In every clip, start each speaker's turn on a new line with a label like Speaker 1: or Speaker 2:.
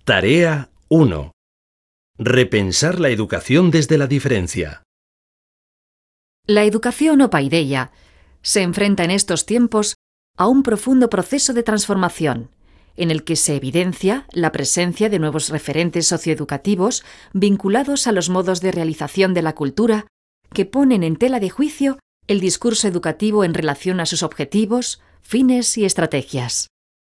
Speaker 1: Tarea 1. Repensar la educación desde la diferencia.
Speaker 2: La educación o paideia se enfrenta en estos tiempos a un profundo proceso de transformación, en el que se evidencia la presencia de nuevos referentes socioeducativos vinculados a los modos de realización de la cultura que ponen en tela de juicio el discurso educativo en relación a sus objetivos, fines y estrategias.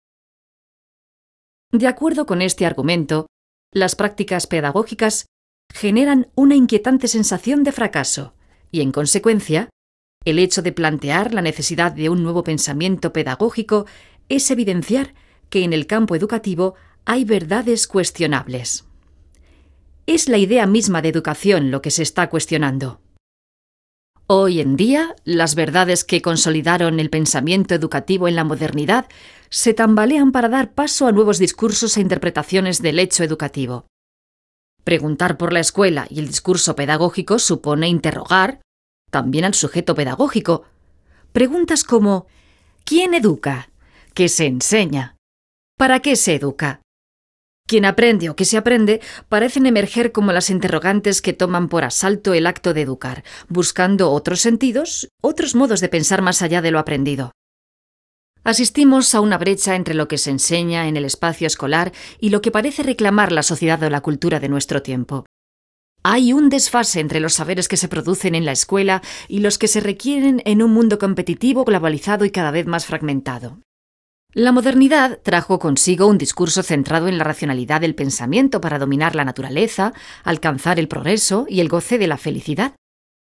Speaker 2: De acuerdo con este argumento, las prácticas pedagógicas generan una inquietante sensación de fracaso y, en consecuencia, el hecho de plantear la necesidad de un nuevo pensamiento pedagógico es evidenciar que en el campo educativo hay verdades cuestionables. Es la idea misma de educación lo que se está cuestionando. Hoy en día, las verdades que consolidaron el pensamiento educativo en la modernidad se tambalean para dar paso a nuevos discursos e interpretaciones del hecho educativo. Preguntar por la escuela y el discurso pedagógico supone interrogar también al sujeto pedagógico. Preguntas como ¿quién educa? ¿Qué se enseña? ¿Para qué se educa? ¿Quién aprende o qué se aprende? Parecen emerger como las interrogantes que toman por asalto el acto de educar, buscando otros sentidos, otros modos de pensar más allá de lo aprendido. Asistimos a una brecha entre lo que se enseña en el espacio escolar y lo que parece reclamar la sociedad o la cultura de nuestro tiempo. Hay un desfase entre los saberes que se producen en la escuela y los que se requieren en un mundo competitivo, globalizado y cada vez más fragmentado. La modernidad trajo consigo un discurso centrado en la racionalidad del pensamiento para dominar la naturaleza, alcanzar el progreso y el goce de la felicidad.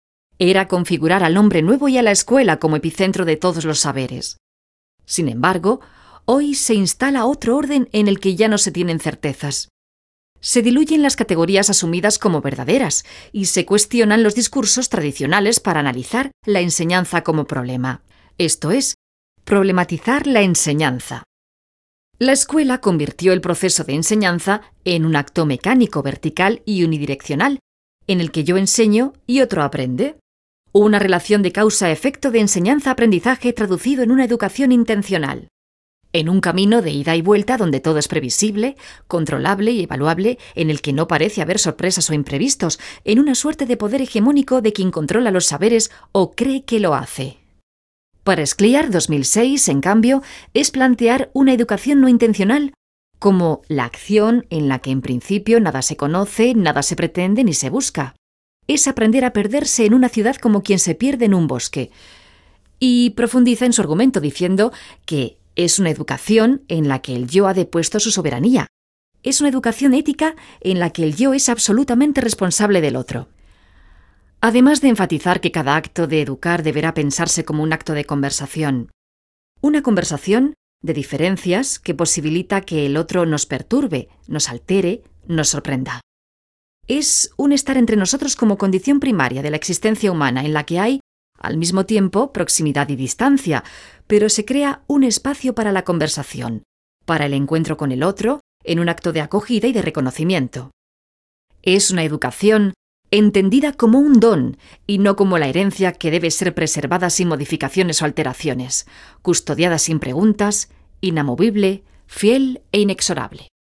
Speaker 2: Era configurar al hombre nuevo y a la escuela como epicentro de todos los saberes. Sin embargo, hoy se instala otro orden en el que ya no se tienen certezas. Se diluyen las categorías asumidas como verdaderas y se cuestionan los discursos tradicionales para analizar la enseñanza como problema. Esto es, problematizar la enseñanza. La escuela convirtió el proceso de enseñanza en un acto mecánico, vertical y unidireccional, en el que yo enseño y otro aprende. Una relación de causa-efecto de enseñanza-aprendizaje traducido en una educación intencional. En un camino de ida y vuelta donde todo es previsible, controlable y evaluable, en el que no parece haber sorpresas o imprevistos, en una suerte de poder hegemónico de quien controla los saberes o cree que lo hace. Para Scliar, 2006, en cambio, es plantear una educación no intencional como la acción en la que en principio nada se conoce, nada se pretende ni se busca. Es aprender a perderse en una ciudad como quien se pierde en un bosque. Y profundiza en su argumento diciendo que es una educación en la que el yo ha depuesto su soberanía. Es una educación ética en la que el yo es absolutamente responsable del otro. Además de enfatizar que cada acto de educar deberá pensarse como un acto de conversación. Una conversación de diferencias que posibilita que el otro nos perturbe, nos altere, nos sorprenda. Es un estar entre nosotros como condición primaria de la existencia humana en la que hay, al mismo tiempo, proximidad y distancia, pero se crea un espacio para la conversación, para el encuentro con el otro, en un acto de acogida y de reconocimiento. Es una educación entendida como un don y no como la herencia que debe ser preservada sin modificaciones o alteraciones, custodiada sin preguntas, inamovible, fiel e inexorable.